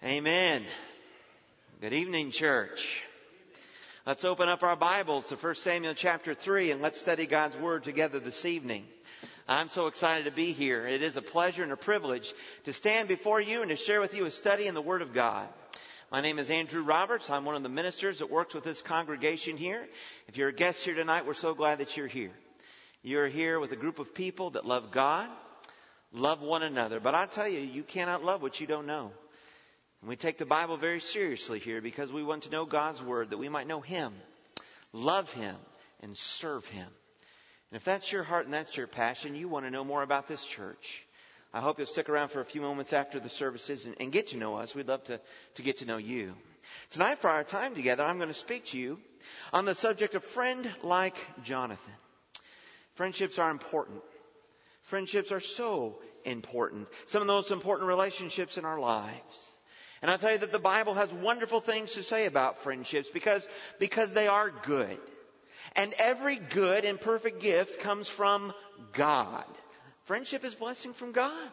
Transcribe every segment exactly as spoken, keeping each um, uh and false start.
Amen. Good evening, church. Let's open up our Bibles to First Samuel chapter three and let's study God's Word together this evening. I'm so excited to be here. It is a pleasure and a privilege to stand before you and to share with you a study in the Word of God. My name is Andrew Roberts. I'm one of the ministers that works with this congregation here. If you're a guest here tonight, we're so glad that you're here. You're here with a group of people that love God, love one another. But I tell you, you cannot love what you don't know. And we take the Bible very seriously here because we want to know God's Word, that we might know Him, love Him, and serve Him. And if that's your heart and that's your passion, you want to know more about this church. I hope you'll stick around for a few moments after the services and, and get to know us. We'd love to, to get to know you. Tonight, for our time together, I'm going to speak to you on the subject of friend like Jonathan. Friendships are important. Friendships are so important. Some of the most important relationships in our lives. And I'll tell you that the Bible has wonderful things to say about friendships because, because they are good. And every good and perfect gift comes from God. Friendship is blessing from God.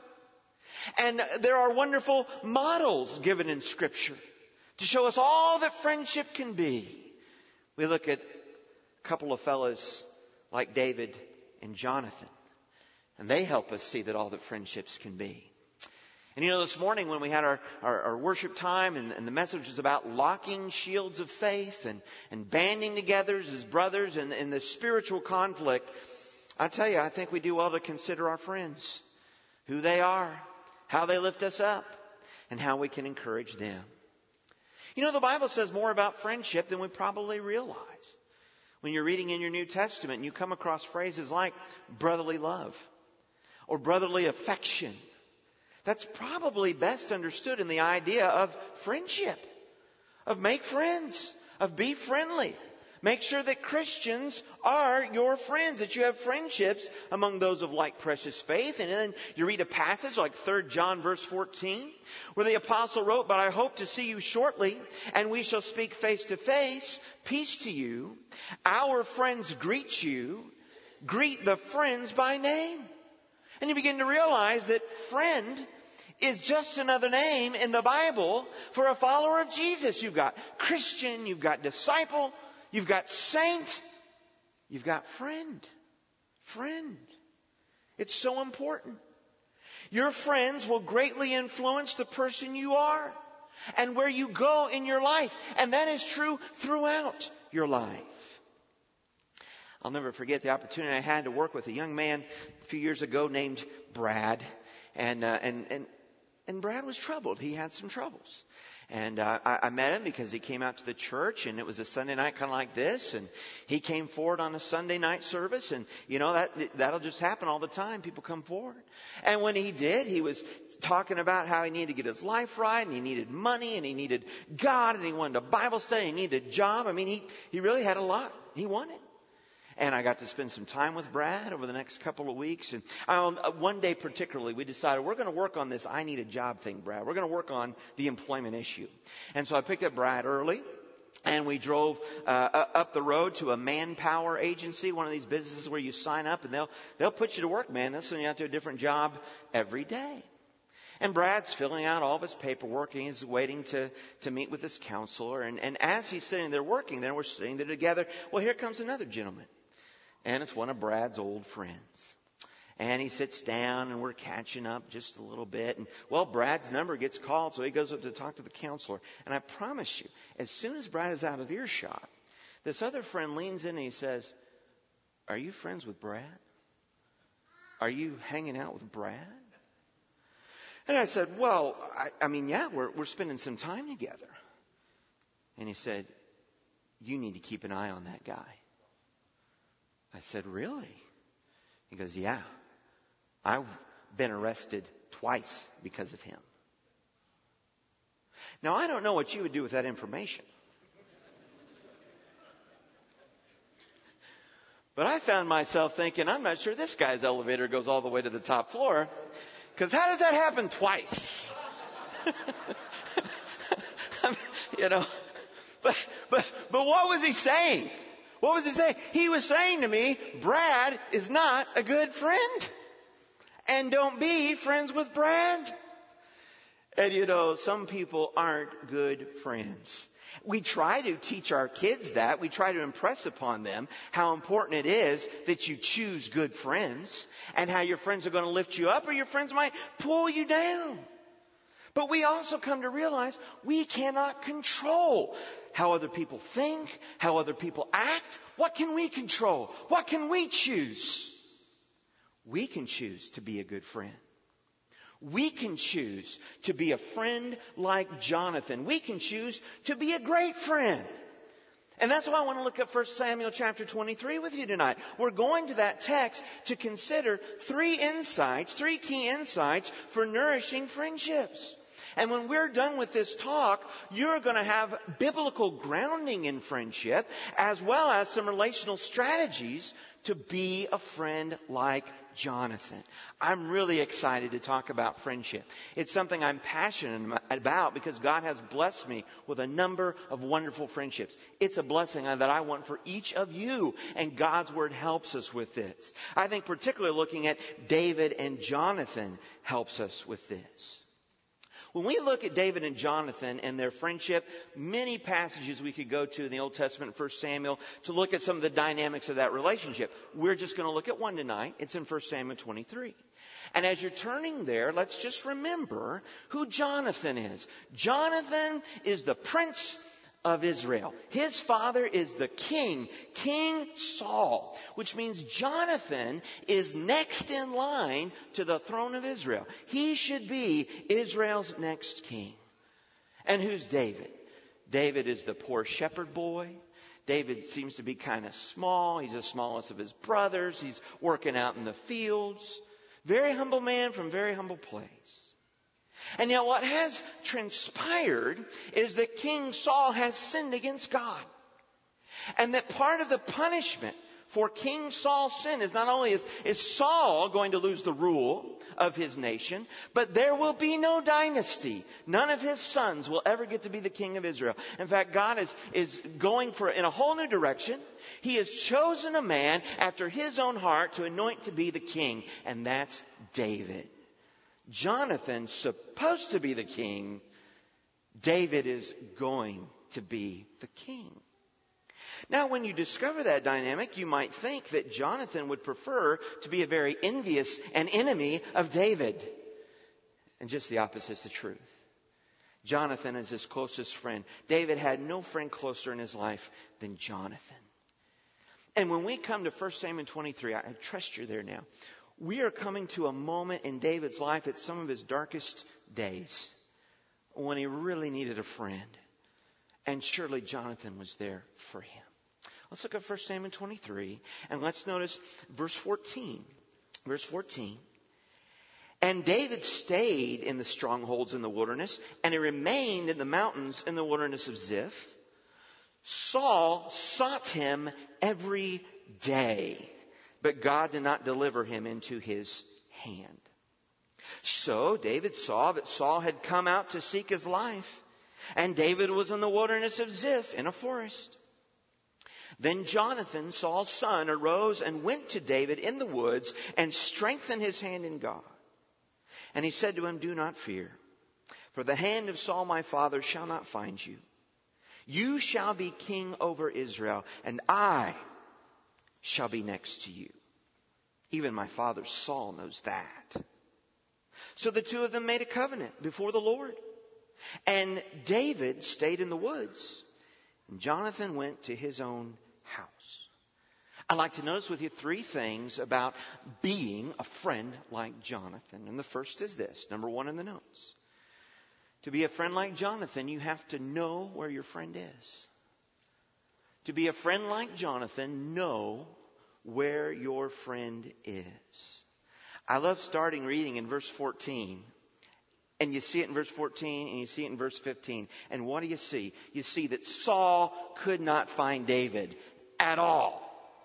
And there are wonderful models given in Scripture to show us all that friendship can be. We look at a couple of fellows like David and Jonathan. And they help us see that all that friendships can be. And you know, this morning when we had our, our, our worship time and, and the message was about locking shields of faith and, and banding together as brothers and, and the spiritual conflict, I tell you, I think we do well to consider our friends, who they are, how they lift us up, and how we can encourage them. You know, the Bible says more about friendship than we probably realize. When you're reading in your New Testament and you come across phrases like brotherly love or brotherly affection, that's probably best understood in the idea of friendship, of make friends, of be friendly. Make sure that Christians are your friends, that you have friendships among those of like precious faith. And then you read a passage like Third John verse fourteen, where the apostle wrote, "But I hope to see you shortly, and we shall speak face to face. Peace to you. Our friends greet you. Greet the friends by name." And you begin to realize that friend is just another name in the Bible for a follower of Jesus. You've got Christian, you've got disciple, you've got saint, you've got friend. Friend. It's so important. Your friends will greatly influence the person you are and where you go in your life. And that is true throughout your life. I'll never forget the opportunity I had to work with a young man a few years ago named Brad. And, uh, and, and, and Brad was troubled. He had some troubles. And, uh, I, I met him because he came out to the church and it was a Sunday night kind of like this. And he came forward on a Sunday night service. And, you know, that, that'll just happen all the time. People come forward. And when he did, he was talking about how he needed to get his life right and he needed money and he needed God and he wanted a Bible study and he needed a job. I mean, he, he really had a lot he wanted. And I got to spend some time with Brad over the next couple of weeks. And um, one day particularly, we decided we're going to work on this I need a job thing, Brad. We're going to work on the employment issue. And so I picked up Brad early. And we drove uh, up the road to a manpower agency, one of these businesses where you sign up and they'll they'll put you to work, man. They'll send you out to a different job every day. And Brad's filling out all of his paperwork and he's waiting to, to meet with his counselor. And, and as he's sitting there working there, we're sitting there together. Well, here comes another gentleman. And it's one of Brad's old friends. And he sits down and we're catching up just a little bit. And, well, Brad's number gets called, so he goes up to talk to the counselor. And I promise you, as soon as Brad is out of earshot, this other friend leans in and he says, "Are you friends with Brad? Are you hanging out with Brad?" And I said, well, I, I mean, yeah, we're, we're spending some time together. And he said, "You need to keep an eye on that guy." I said, "Really?" He goes, "Yeah, I've been arrested twice because of him." Now, I don't know what you would do with that information. But I found myself thinking, I'm not sure this guy's elevator goes all the way to the top floor. Because how does that happen twice? You know, but, but, but what was he saying? What was he saying? He was saying to me, Brad is not a good friend. And don't be friends with Brad. And you know, some people aren't good friends. We try to teach our kids that. We try to impress upon them how important it is that you choose good friends and how your friends are going to lift you up or your friends might pull you down. But we also come to realize we cannot control how other people think, how other people act. What can we control? What can we choose? We can choose to be a good friend. We can choose to be a friend like Jonathan. We can choose to be a great friend. And that's why I want to look at First Samuel chapter twenty-three with you tonight. We're going to that text to consider three insights, three key insights for nourishing friendships. And when we're done with this talk, you're going to have biblical grounding in friendship as well as some relational strategies to be a friend like Jonathan. I'm really excited to talk about friendship. It's something I'm passionate about because God has blessed me with a number of wonderful friendships. It's a blessing that I want for each of you, and God's Word helps us with this. I think particularly looking at David and Jonathan helps us with this. When we look at David and Jonathan and their friendship, many passages we could go to in the Old Testament, First Samuel, to look at some of the dynamics of that relationship. We're just going to look at one tonight. It's in First Samuel twenty-three. And as you're turning there, let's just remember who Jonathan is. Jonathan is the prince of Israel. His father is the king, King Saul, which means Jonathan is next in line to the throne of Israel. He should be Israel's next king. And who's David? David is the poor shepherd boy. David seems to be kind of small. He's the smallest of his brothers. He's working out in the fields. Very humble man from very humble place. And yet what has transpired is that King Saul has sinned against God. And that part of the punishment for King Saul's sin is not only is, is Saul going to lose the rule of his nation, but there will be no dynasty. None of his sons will ever get to be the king of Israel. In fact, God is, is going for in a whole new direction. He has chosen a man after his own heart to anoint to be the king, and that's David. Jonathan's supposed to be the king. David is going to be the king. Now, when you discover that dynamic, you might think that Jonathan would prefer to be a very envious and enemy of David. And just the opposite is the truth. Jonathan is his closest friend. David had no friend closer in his life than Jonathan. And when we come to First Samuel twenty-three, I trust you're there now. We are coming to a moment in David's life at some of his darkest days when he really needed a friend. And surely Jonathan was there for him. Let's look at First Samuel twenty-three and let's notice verse fourteen. Verse fourteen. And David stayed in the strongholds in the wilderness, and he remained in the mountains in the wilderness of Ziph. Saul sought him every day, but God did not deliver him into his hand. So David saw that Saul had come out to seek his life, and David was in the wilderness of Ziph in a forest. Then Jonathan, Saul's son, arose and went to David in the woods and strengthened his hand in God. And he said to him, "Do not fear, for the hand of Saul my father shall not find you. You shall be king over Israel, and I shall be next to you. Even my father Saul knows that." So the two of them made a covenant before the Lord. And David stayed in the woods, and Jonathan went to his own house. I'd like to notice with you three things about being a friend like Jonathan. And the first is this, number one in the notes. To be a friend like Jonathan, you have to know where your friend is. To be a friend like Jonathan, know where your friend is. I love starting reading in verse fourteen. And you see it in verse fourteen and you see it in verse fifteen. And what do you see? You see that Saul could not find David at all.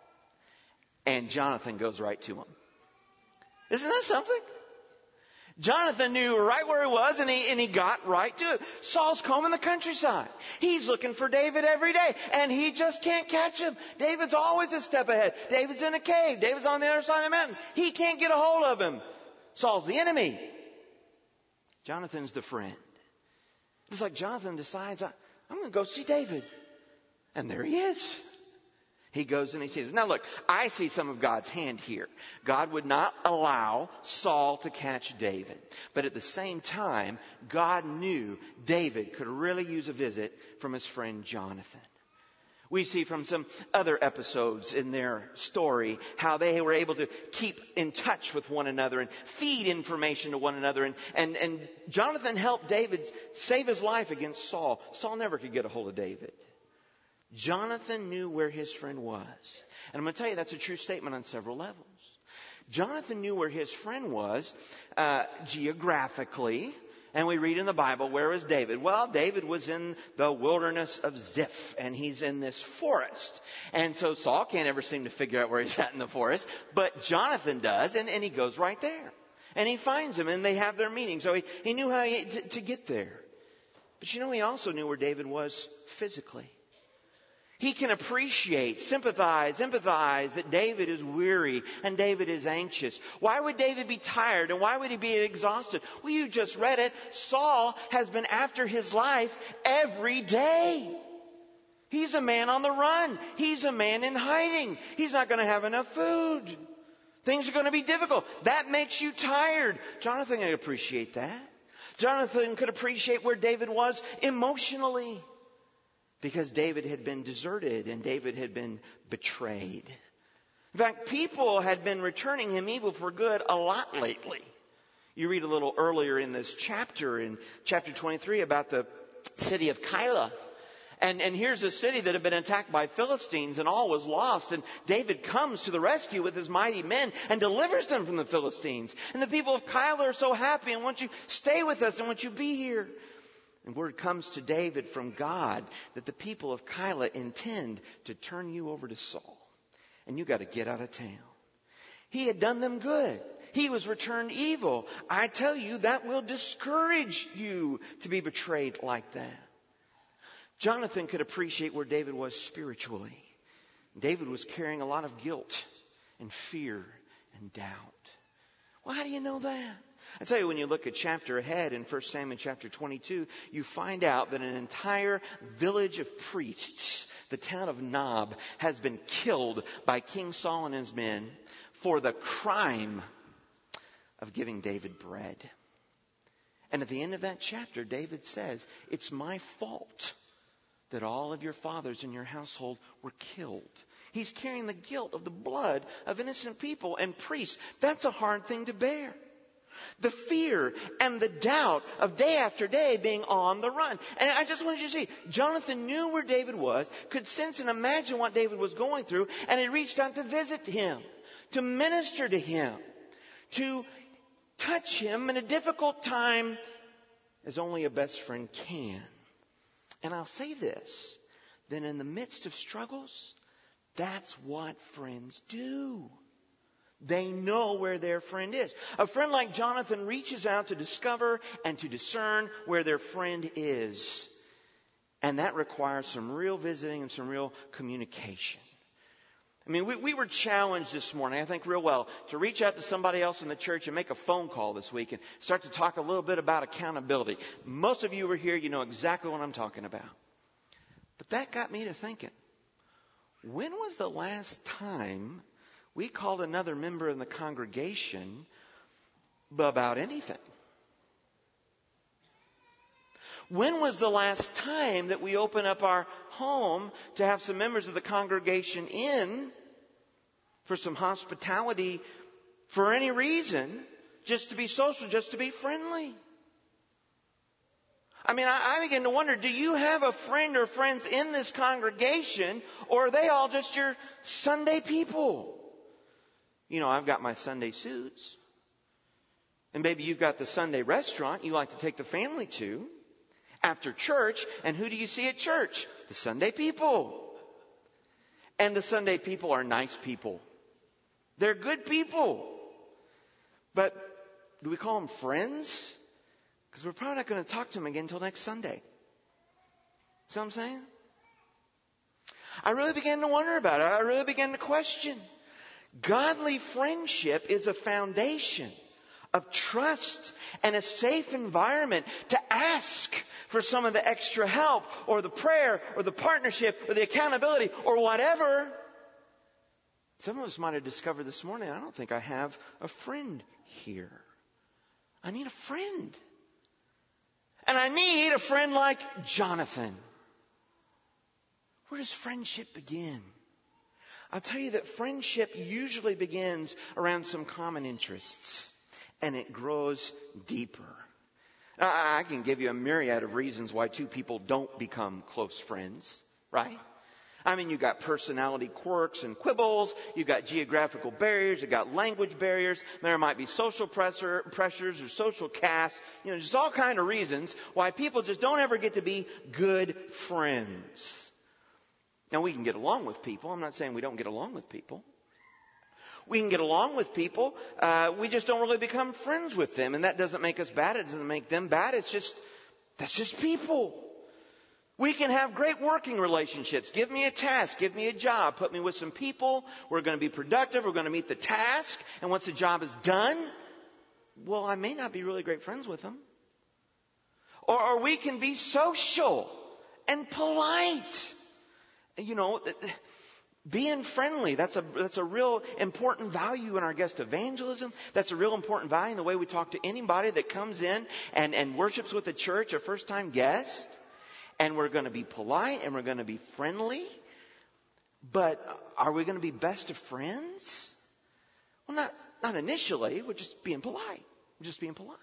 And Jonathan goes right to him. Isn't that something? Jonathan knew right where he was, and he, and he got right to it. Saul's combing the countryside. He's looking for David every day, and he just can't catch him. David's always a step ahead. David's in a cave. David's on the other side of the mountain. He can't get a hold of him. Saul's the enemy. Jonathan's the friend. It's like Jonathan decides, I, I'm going to go see David. And there he is. He goes and he sees him. Now look, I see some of God's hand here. God would not allow Saul to catch David. But at the same time, God knew David could really use a visit from his friend Jonathan. We see from some other episodes in their story how they were able to keep in touch with one another and feed information to one another. And, and, and Jonathan helped David save his life against Saul. Saul never could get a hold of David. Jonathan knew where his friend was. And I'm going to tell you that's a true statement on several levels. Jonathan knew where his friend was uh, geographically. And we read in the Bible, where was David? Well, David was in the wilderness of Ziph, and he's in this forest. And so Saul can't ever seem to figure out where he's at in the forest, but Jonathan does, and, and he goes right there. And he finds him, and they have their meeting. So he, he knew how he, to, to get there. But you know, he also knew where David was physically. He can appreciate, sympathize, empathize that David is weary and David is anxious. Why would David be tired and why would he be exhausted? Well, you just read it. Saul has been after his life every day. He's a man on the run. He's a man in hiding. He's not going to have enough food. Things are going to be difficult. That makes you tired. Jonathan could appreciate that. Jonathan could appreciate where David was emotionally. Because David had been deserted and David had been betrayed. In fact, people had been returning him evil for good a lot lately. You read a little earlier in this chapter, in chapter twenty-three, about the city of Keilah. And, and here's a city that had been attacked by Philistines and all was lost. And David comes to the rescue with his mighty men and delivers them from the Philistines. And the people of Keilah are so happy and want you stay with us and want you be here. And word comes to David from God that the people of Keilah intend to turn you over to Saul. And you got to get out of town. He had done them good. He was returned evil. I tell you, that will discourage you to be betrayed like that. Jonathan could appreciate where David was spiritually. David was carrying a lot of guilt and fear and doubt. Well, how do you know that? I tell you, when you look a chapter ahead in First Samuel chapter twenty-two, you find out that an entire village of priests, the town of Nob, has been killed by King Saul and his men for the crime of giving David bread. And at the end of that chapter, David says, it's my fault that all of your fathers in your household were killed. He's carrying the guilt of the blood of innocent people and priests. That's a hard thing to bear. The fear and the doubt of day after day being on the run. And I just wanted you to see, Jonathan knew where David was, could sense and imagine what David was going through, and he reached out to visit him, to minister to him, to touch him in a difficult time as only a best friend can. And I'll say this, that in the midst of struggles, that's what friends do. They know where their friend is. A friend like Jonathan reaches out to discover and to discern where their friend is. And that requires some real visiting and some real communication. I mean, we, we were challenged this morning, I think real well, to reach out to somebody else in the church and make a phone call this week and start to talk a little bit about accountability. Most of you were here, you know exactly what I'm talking about. But that got me to thinking, when was the last time we called another member in the congregation about anything? When was the last time that we opened up our home to have some members of the congregation in for some hospitality for any reason, just to be social, just to be friendly? I mean, I, I begin to wonder, do you have a friend or friends in this congregation, or are they all just your Sunday people? You know, I've got my Sunday suits. And maybe you've got the Sunday restaurant you like to take the family to after church. And who do you see at church? The Sunday people. And the Sunday people are nice people. They're good people. But do we call them friends? Because we're probably not going to talk to them again until next Sunday. See what I'm saying? I really began to wonder about it. I really began to question. Godly friendship is a foundation of trust and a safe environment to ask for some of the extra help or the prayer or the partnership or the accountability or whatever. Some of us might have discovered this morning, I don't think I have a friend here. I need a friend. And I need a friend like Jonathan. Where does friendship begin? I'll tell you that friendship usually begins around some common interests. And it grows deeper. Now, I can give you a myriad of reasons why two people don't become close friends, right? I mean, you've got personality quirks and quibbles. You've got geographical barriers. You've got language barriers. There might be social pressure, pressures or social casts. You know, just all kind of reasons why people just don't ever get to be good friends. Now, we can get along with people. I'm not saying we don't get along with people. We can get along with people. Uh, we just don't really become friends with them. And that doesn't make us bad. It doesn't make them bad. It's just, that's just people. We can have great working relationships. Give me a task. Give me a job. Put me with some people. We're going to be productive. We're going to meet the task. And once the job is done, well, I may not be really great friends with them. Or, or we can be social and polite. You know, being friendly, that's a that's a real important value in our guest evangelism. That's a real important value in the way we talk to anybody that comes in and, and worships with the church, a first-time guest. And we're going to be polite and we're going to be friendly. But are we going to be best of friends? Well, not, not initially. We're just being polite. We're just being polite.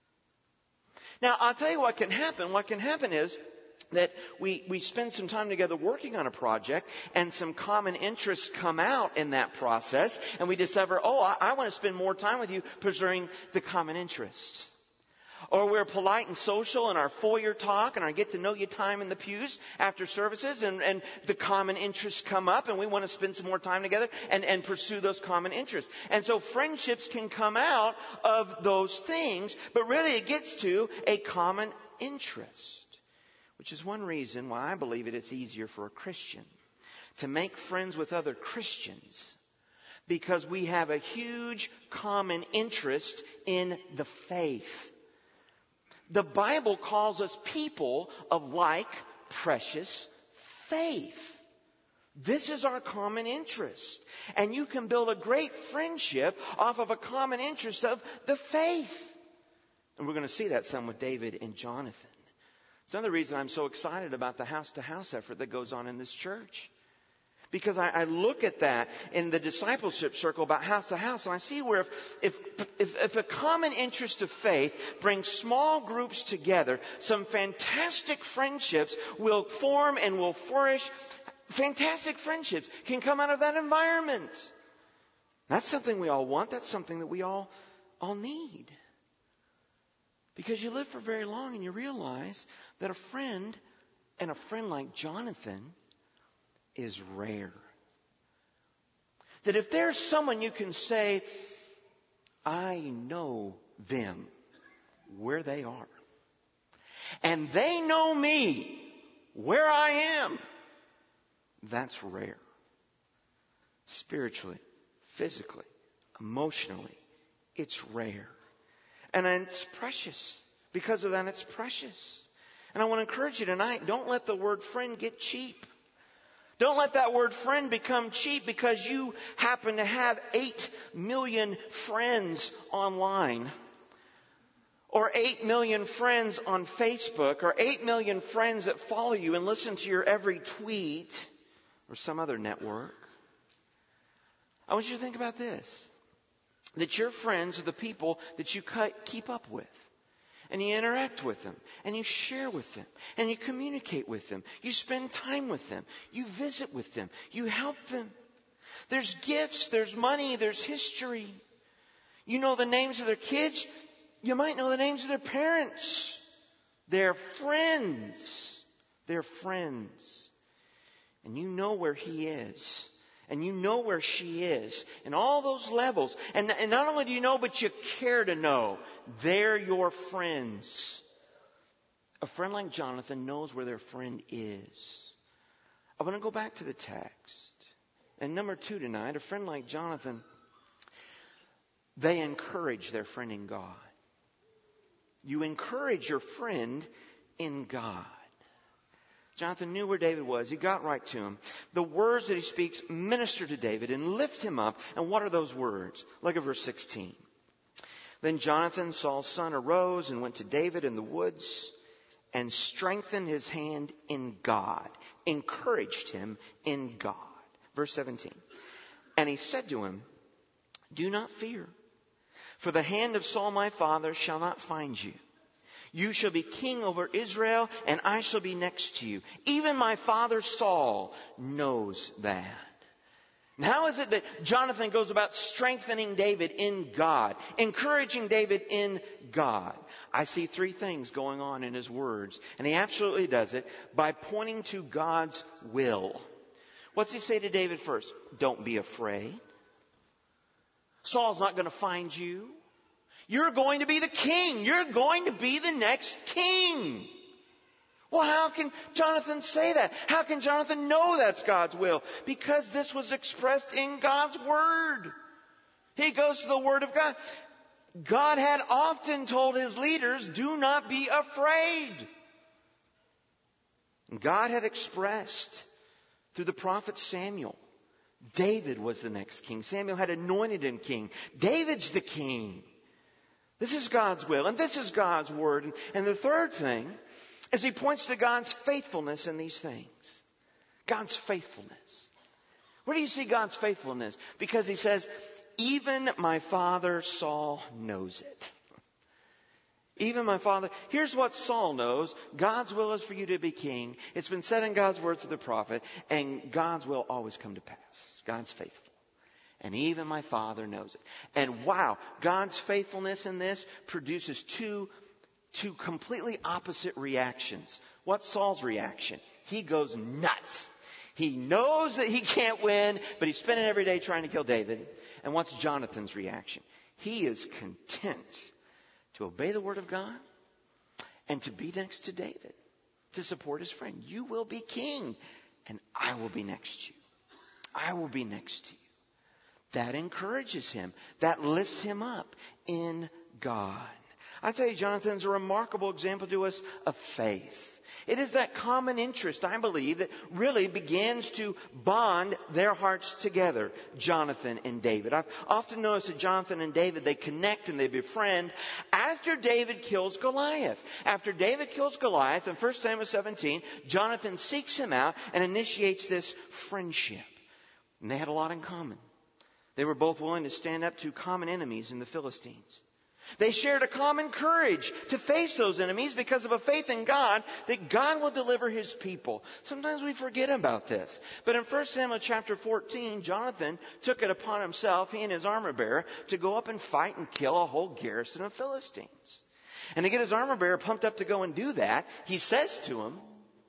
Now, I'll tell you what can happen. What can happen is that we, we spend some time together working on a project and some common interests come out in that process and we discover, oh, I, I want to spend more time with you pursuing the common interests. Or we're polite and social in our foyer talk and our get to know you time in the pews after services and, and the common interests come up and we want to spend some more time together and, and pursue those common interests. And so friendships can come out of those things, but really it gets to a common interest. Which is one reason why I believe it, it's easier for a Christian to make friends with other Christians. Because we have a huge common interest in the faith. The Bible calls us people of like precious faith. This is our common interest. And you can build a great friendship off of a common interest of the faith. And we're going to see that some with David and Jonathan. It's another reason I'm so excited about the house-to-house effort that goes on in this church. Because I, I look at that in the discipleship circle about house to house, and I see where if, if, if, if a common interest of faith brings small groups together, some fantastic friendships will form and will flourish. Fantastic friendships can come out of that environment. That's something we all want. That's something that we all, all need. Because you live for very long and you realize that a friend, and a friend like Jonathan, is rare. That if there's someone you can say, I know them where they are. And they know me where I am. That's rare. Spiritually, physically, emotionally, it's rare. And it's precious. Because of that, it's precious. And I want to encourage you tonight, don't let the word friend get cheap. Don't let that word friend become cheap because you happen to have eight million friends online. Or eight million friends on Facebook. Or eight million friends that follow you and listen to your every tweet. Or some other network. I want you to think about this. That your friends are the people that you keep up with. And you interact with them. And you share with them. And you communicate with them. You spend time with them. You visit with them. You help them. There's gifts. There's money. There's history. You know the names of their kids. You might know the names of their parents. They're friends. They're friends. And you know where he is. And you know where she is. And all those levels. And, and not only do you know, but you care to know. They're your friends. A friend like Jonathan knows where their friend is. I want to go back to the text. And number two tonight, a friend like Jonathan they encourage their friend in God. You encourage your friend in God. Jonathan knew where David was. He got right to him. The words that he speaks minister to David and lift him up. And what are those words? Look at verse sixteen. Then Jonathan, Saul's son, arose and went to David in the woods and strengthened his hand in God, encouraged him in God. Verse seventeen. And he said to him, do not fear, for the hand of Saul my father shall not find you. You shall be king over Israel, and I shall be next to you. Even my father Saul knows that. And how is it that Jonathan goes about strengthening David in God, encouraging David in God? I see three things going on in his words, and he absolutely does it by pointing to God's will. What's he say to David first? Don't be afraid. Saul's not going to find you. You're going to be the king. You're going to be the next king. Well, how can Jonathan say that? How can Jonathan know that's God's will? Because this was expressed in God's word. He goes to the word of God. God had often told his leaders, do not be afraid. God had expressed through the prophet Samuel, David was the next king. Samuel had anointed him king. David's the king. This is God's will, and this is God's word. And, and the third thing is he points to God's faithfulness in these things. God's faithfulness. Where do you see God's faithfulness? Because he says, even my father Saul knows it. Even my father. Here's what Saul knows. God's will is for you to be king. It's been said in God's word through the prophet, and God's will always come to pass. God's faithful. And even my father knows it. And wow, God's faithfulness in this produces two, two completely opposite reactions. What's Saul's reaction? He goes nuts. He knows that he can't win, but he's spending every day trying to kill David. And what's Jonathan's reaction? He is content to obey the word of God and to be next to David, to support his friend. You will be king, and I will be next to you. I will be next to you. That encourages him. That lifts him up in God. I tell you, Jonathan's a remarkable example to us of faith. It is that common interest, I believe, that really begins to bond their hearts together, Jonathan and David. I've often noticed that Jonathan and David, they connect and they befriend after David kills Goliath. After David kills Goliath in First Samuel seventeen, Jonathan seeks him out and initiates this friendship. And they had a lot in common. They were both willing to stand up to common enemies in the Philistines. They shared a common courage to face those enemies because of a faith in God that God will deliver his people. Sometimes we forget about this. But in First Samuel chapter fourteen, Jonathan took it upon himself, he and his armor bearer, to go up and fight and kill a whole garrison of Philistines. And to get his armor bearer pumped up to go and do that, he says to him,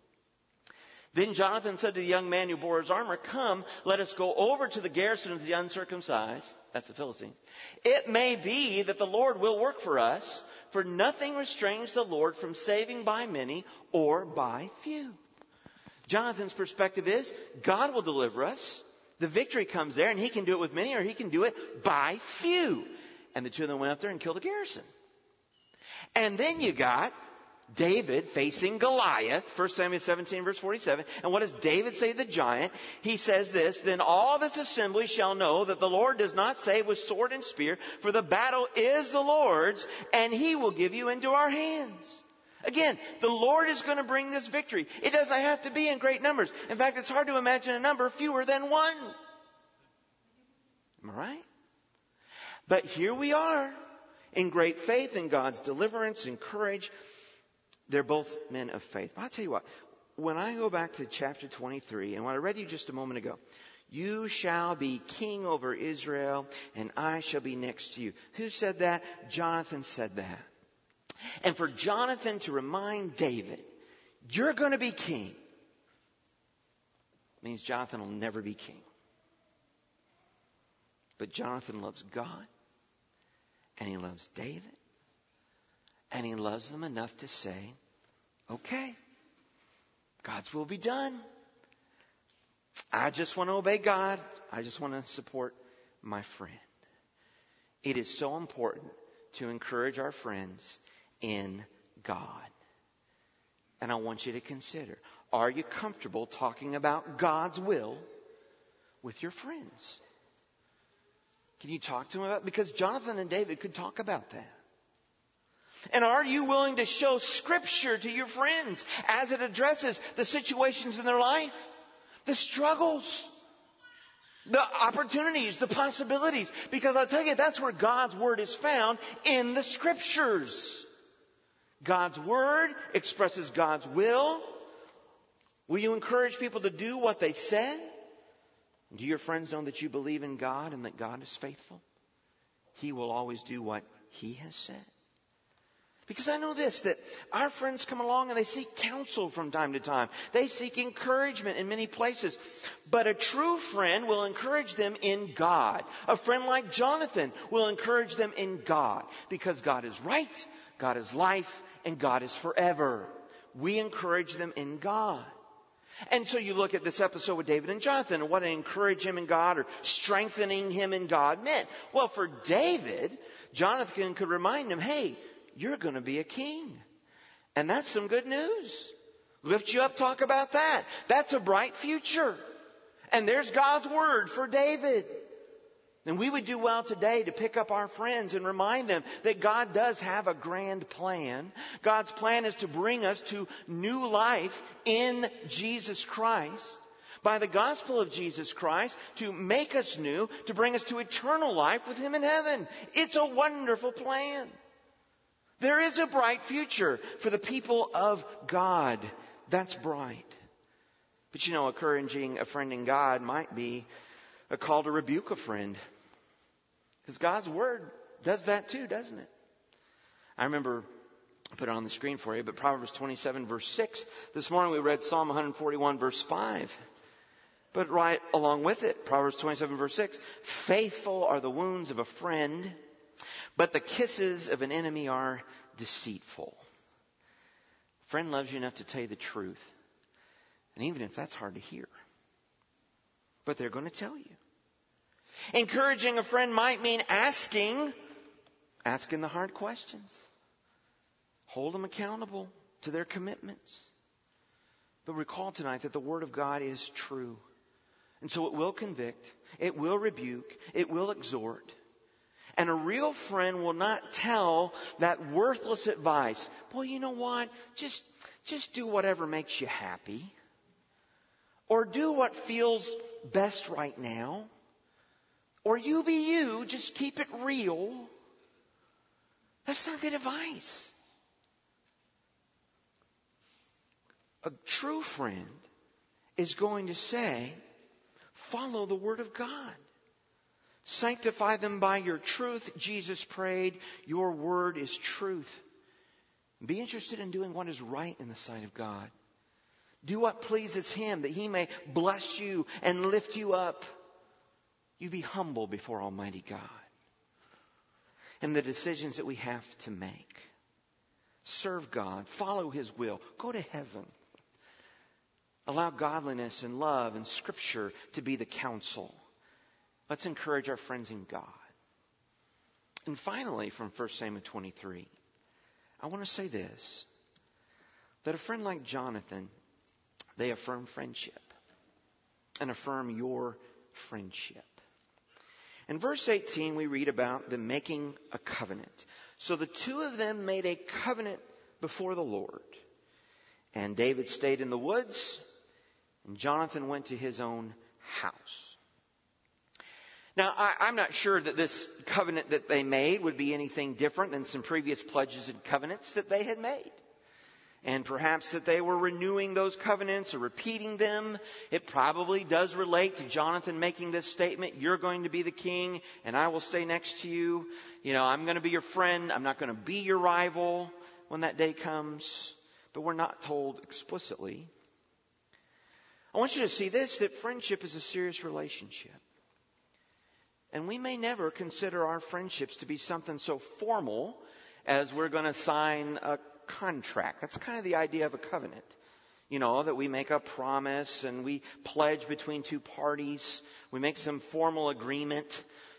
then Jonathan said to the young man who bore his armor, come, let us go over to the garrison of the uncircumcised. That's the Philistines. It may be that the Lord will work for us, for nothing restrains the Lord from saving by many or by few. Jonathan's perspective is, God will deliver us. The victory comes there, and he can do it with many, or he can do it by few. And the two of them went up there and killed a garrison. And then you got David facing Goliath, First Samuel seventeen, verse forty-seven. And what does David say to the giant? He says this, then all this assembly shall know that the Lord does not save with sword and spear, for the battle is the Lord's, and he will give you into our hands. Again, the Lord is going to bring this victory. It doesn't have to be in great numbers. In fact, it's hard to imagine a number fewer than one. Am I right? But here we are, in great faith in God's deliverance and courage. They're both men of faith. But I'll tell you what, when I go back to chapter twenty-three, and what I read you just a moment ago, you shall be king over Israel, and I shall be next to you. Who said that? Jonathan said that. And for Jonathan to remind David, you're going to be king, means Jonathan will never be king. But Jonathan loves God, and he loves David. And he loves them enough to say, okay, God's will be done. I just want to obey God. I just want to support my friend. It is so important to encourage our friends in God. And I want you to consider, are you comfortable talking about God's will with your friends? Can you talk to them about it? Because Jonathan and David could talk about that. And are you willing to show Scripture to your friends as it addresses the situations in their life, the struggles, the opportunities, the possibilities? Because I'll tell you, that's where God's Word is found, in the Scriptures. God's Word expresses God's will. Will you encourage people to do what they said? Do your friends know that you believe in God and that God is faithful? He will always do what He has said. Because I know this, that our friends come along and they seek counsel from time to time. They seek encouragement in many places. But a true friend will encourage them in God. A friend like Jonathan will encourage them in God. Because God is right, God is life, and God is forever. We encourage them in God. And so you look at this episode with David and Jonathan and what encourage him in God or strengthening him in God meant. Well, for David, Jonathan could remind him, hey, you're going to be a king. And that's some good news. Lift you up, talk about that. That's a bright future. And there's God's word for David. And we would do well today to pick up our friends and remind them that God does have a grand plan. God's plan is to bring us to new life in Jesus Christ. By the gospel of Jesus Christ, to make us new, to bring us to eternal life with Him in heaven. It's a wonderful plan. There is a bright future for the people of God. That's bright. But you know, encouraging a friend in God might be a call to rebuke a friend. Because God's Word does that too, doesn't it? I remember, I put it on the screen for you, but Proverbs twenty-seven verse six. This morning we read Psalm one forty-one verse five. But right along with it, Proverbs twenty-seven verse six. Faithful are the wounds of a friend, but the kisses of an enemy are deceitful. A friend loves you enough to tell you the truth. And even if that's hard to hear. But they're going to tell you. Encouraging a friend might mean asking, asking the hard questions. Hold them accountable to their commitments. But recall tonight that the Word of God is true. And so it will convict, it will rebuke, it will exhort. And a real friend will not tell that worthless advice. Boy, you know what? Just, just do whatever makes you happy. Or do what feels best right now. Or you be you, just keep it real. That's not good advice. A true friend is going to say, follow the Word of God. Sanctify them by your truth. Jesus prayed, your Word is truth. Be interested in doing what is right in the sight of God. Do what pleases Him, that He may bless you and lift you up. You be humble before Almighty God. And the decisions that we have to make. Serve God. Follow His will. Go to heaven. Allow godliness and love and Scripture to be the counsel. Let's encourage our friends in God. And finally, from First Samuel twenty-three, I want to say this. That a friend like Jonathan, they affirm friendship. And affirm your friendship. In verse eighteen, we read about them making a covenant. So the two of them made a covenant before the Lord. And David stayed in the woods, and Jonathan went to his own house. Now, I, I'm not sure that this covenant that they made would be anything different than some previous pledges and covenants that they had made. And perhaps that they were renewing those covenants or repeating them. It probably does relate to Jonathan making this statement, you're going to be the king and I will stay next to you. You know, I'm going to be your friend. I'm not going to be your rival when that day comes. But we're not told explicitly. I want you to see this, that friendship is a serious relationship. And we may never consider our friendships to be something so formal as we're going to sign a contract. That's kind of the idea of a covenant. You know, that we make a promise and we pledge between two parties. We make some formal agreement.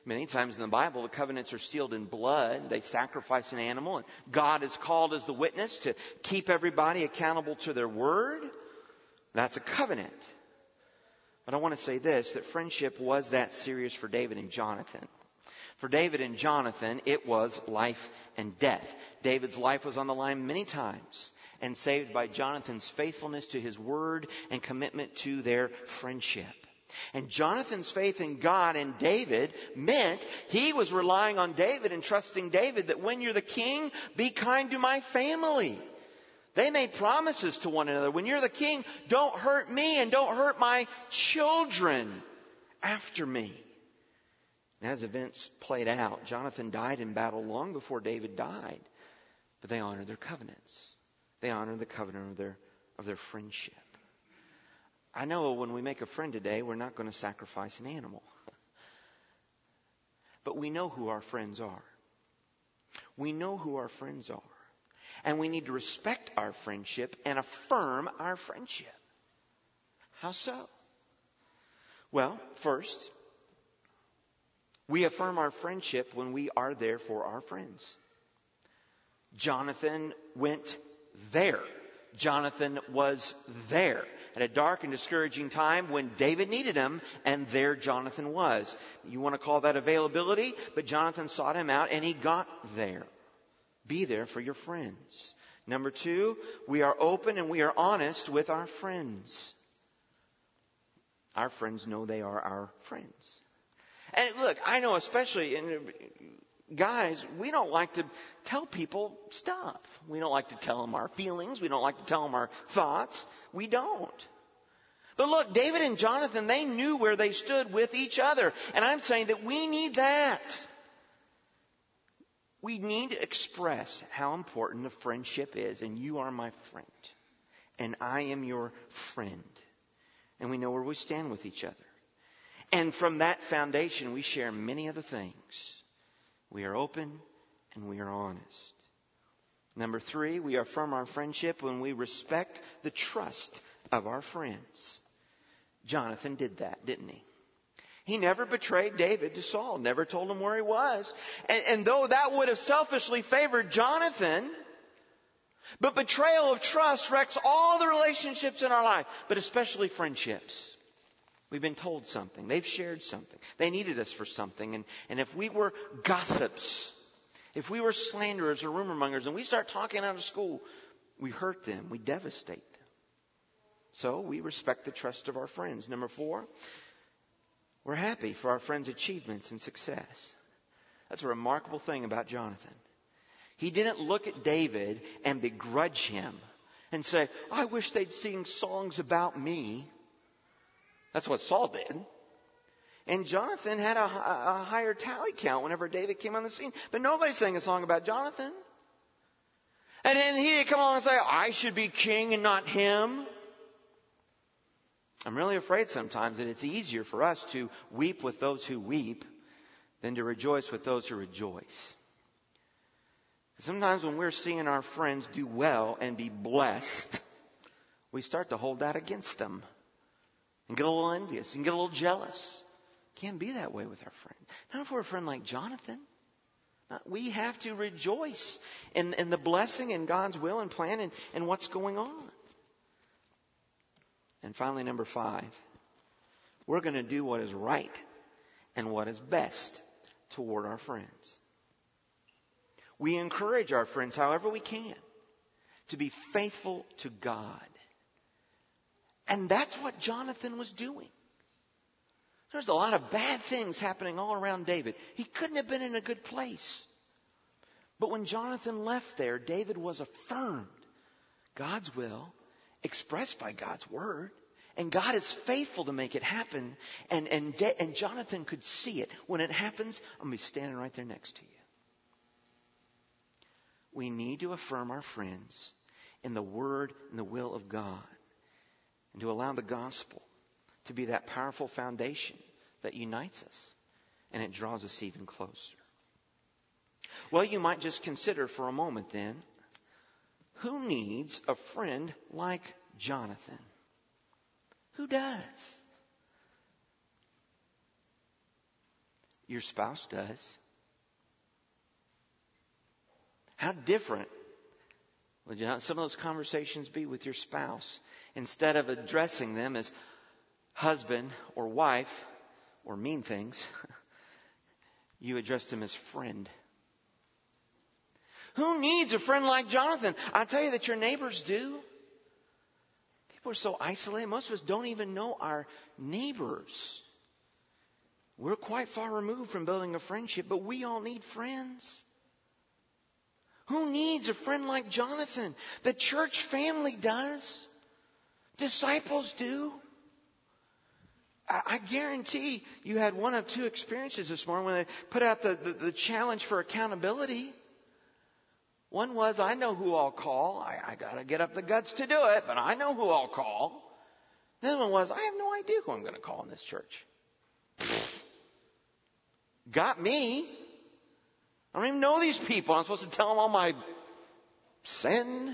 Many times in the Bible, the covenants are sealed in blood. They sacrifice an animal, and God is called as the witness to keep everybody accountable to their word. That's a covenant. But I want to say this, that friendship was that serious for David and Jonathan. For David and Jonathan, it was life and death. David's life was on the line many times, and saved by Jonathan's faithfulness to his word and commitment to their friendship. And Jonathan's faith in God and David meant he was relying on David and trusting David that when you're the king, be kind to my family. They made promises to one another. When you're the king, don't hurt me and don't hurt my children after me. And as events played out, Jonathan died in battle long before David died. But they honored their covenants. They honored the covenant of their, of their friendship. I know when we make a friend today, we're not going to sacrifice an animal. But we know who our friends are. We know who our friends are. And we need to respect our friendship and affirm our friendship. How so? Well, first, we affirm our friendship when we are there for our friends. Jonathan went there. Jonathan was there at a dark and discouraging time when David needed him, and there Jonathan was. You want to call that availability, but Jonathan sought him out and he got there. Be there for your friends. Number two, we are open and we are honest with our friends. Our friends know they are our friends. And look, I know especially in guys, we don't like to tell people stuff. We don't like to tell them our feelings. We don't like to tell them our thoughts. We don't. But look, David and Jonathan, they knew where they stood with each other. And I'm saying that we need that. We need to express how important the friendship is. And you are my friend. And I am your friend. And we know where we stand with each other. And from that foundation, we share many other things. We are open and we are honest. Number three, we affirm our friendship when we respect the trust of our friends. Jonathan did that, didn't he? He never betrayed David to Saul, never told him where he was. And, and though that would have selfishly favored Jonathan, but betrayal of trust wrecks all the relationships in our life, but especially friendships. We've been told something. They've shared something. They needed us for something. And, and if we were gossips, if we were slanderers or rumor mongers, and we start talking out of school, we hurt them. We devastate them. So we respect the trust of our friends. Number four, we're happy for our friends' achievements and success. That's a remarkable thing about Jonathan. He didn't look at David and begrudge him and say, I wish they'd sing songs about me. That's what Saul did. And Jonathan had a, a higher tally count whenever David came on the scene. But nobody sang a song about Jonathan. And then he didn't come along and say, I should be king and not him. I'm really afraid sometimes that it's easier for us to weep with those who weep than to rejoice with those who rejoice. Sometimes when we're seeing our friends do well and be blessed, we start to hold that against them. And get a little envious and get a little jealous. Can't be that way with our friend. Not if we're a friend like Jonathan. We have to rejoice in, in the blessing and God's will and plan and, and what's going on. And finally, number five, we're going to do what is right and what is best toward our friends. We encourage our friends however we can to be faithful to God. And that's what Jonathan was doing. There's a lot of bad things happening all around David. He couldn't have been in a good place. But when Jonathan left there, David was affirmed. God's will, expressed by God's word. And God is faithful to make it happen. And, and, and Jonathan could see it. When it happens, I'm going to be standing right there next to you. We need to affirm our friends in the word and the will of God. And to allow the gospel to be that powerful foundation that unites us. And it draws us even closer. Well, you might just consider for a moment then, who needs a friend like Jonathan? Who does? your spouse does. How different would you know, some of those conversations be with your spouse? Instead of addressing them as husband or wife or mean things, you address them as friend. Who needs a friend like Jonathan? I tell you that your neighbors do. People are so isolated. Most of us don't even know our neighbors. We're quite far removed from building a friendship, but we all need friends. Who needs a friend like Jonathan? The church family does. Disciples do. I, I guarantee you had one of two experiences this morning when they put out the, the, the challenge for accountability. One was, I know who I'll call. I, I got to get up the guts to do it, but I know who I'll call. The other one was, I have no idea who I'm going to call in this church. Got me. I don't even know these people. I'm supposed to tell them all my sin.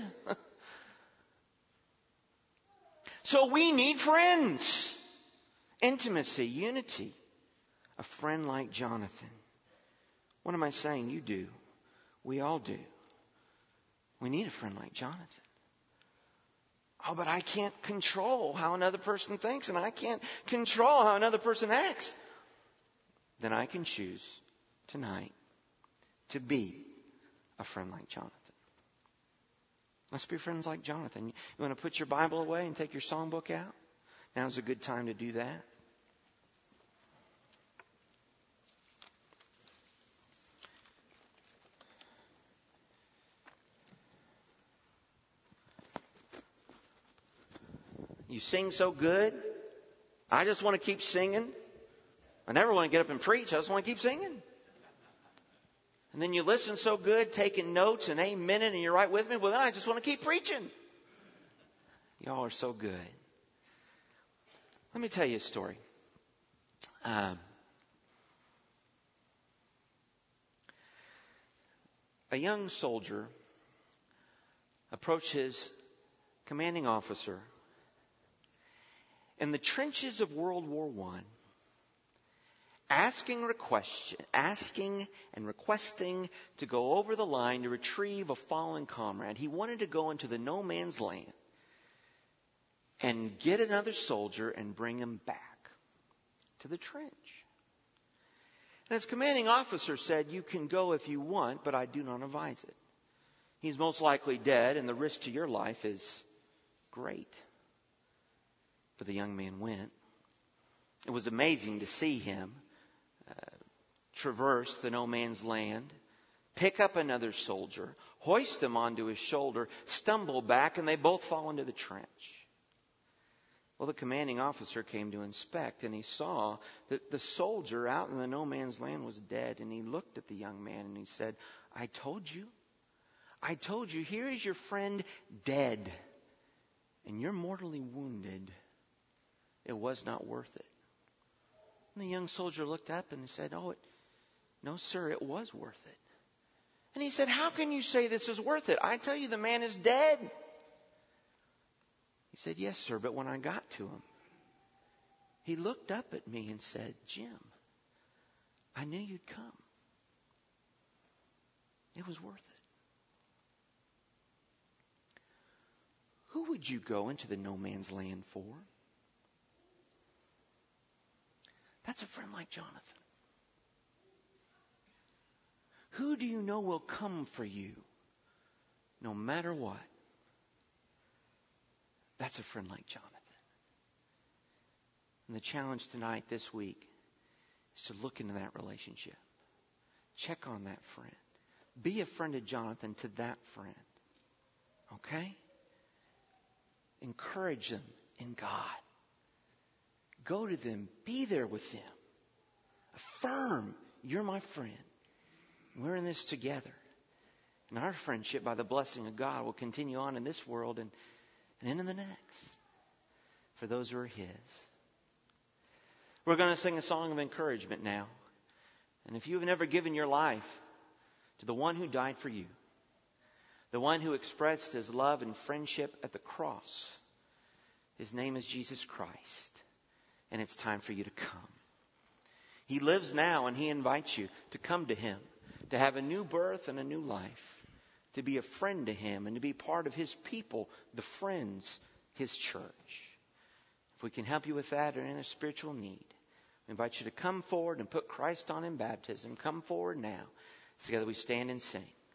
So we need friends. Intimacy, unity. A friend like Jonathan. What am I saying? You do. We all do. We need a friend like Jonathan. Oh, but I can't control how another person thinks, and I can't control how another person acts. Then I can choose tonight to be a friend like Jonathan. Let's be friends like Jonathan. You want to put your Bible away and take your songbook out? Now's a good time to do that. You sing so good. I just want to keep singing. I never want to get up and preach. I just want to keep singing. And then you listen so good, taking notes and amen, and you're right with me. Well, then I just want to keep preaching. Y'all are so good. Let me tell you a story. Um, a young soldier approached his commanding officer in the trenches of World War One, asking request, asking and requesting to go over the line to retrieve a fallen comrade. He wanted to go into the no man's land and get another soldier and bring him back to the trench. And his commanding officer said, you can go if you want, but I do not advise it. He's most likely dead, and the risk to your life is great. But the young man went. It was amazing to see him uh, traverse the no man's land, pick up another soldier, hoist him onto his shoulder, stumble back, and they both fall into the trench. Well, the commanding officer came to inspect, and he saw that the soldier out in the no man's land was dead. And he looked at the young man and he said, I told you. I told you, here is your friend dead, and you're mortally wounded. It was not worth it. And the young soldier looked up and said, oh, it, no, sir, it was worth it. And he said, how can you say this is worth it? I tell you, the man is dead. He said, yes, sir, but when I got to him, he looked up at me and said, Jim, I knew you'd come. It was worth it. Who would you go into the no man's land for? That's a friend like Jonathan. Who do you know will come for you no matter what? That's a friend like Jonathan. And the challenge tonight, this week, is to look into that relationship. Check on that friend. Be a friend of Jonathan to that friend. Okay? Encourage them in God. Go to them. Be there with them. Affirm, you're my friend. We're in this together. And our friendship, by the blessing of God, will continue on in this world and, and into the next. For those who are His. We're going to sing a song of encouragement now. And if you've never given your life to the one who died for you, the one who expressed His love and friendship at the cross, His name is Jesus Christ. And it's time for you to come. He lives now, and He invites you to come to Him, to have a new birth and a new life, to be a friend to Him and to be part of His people, the friends, His church. If we can help you with that or in a spiritual need, we invite you to come forward and put Christ on in baptism. Come forward now. Together we stand and sing.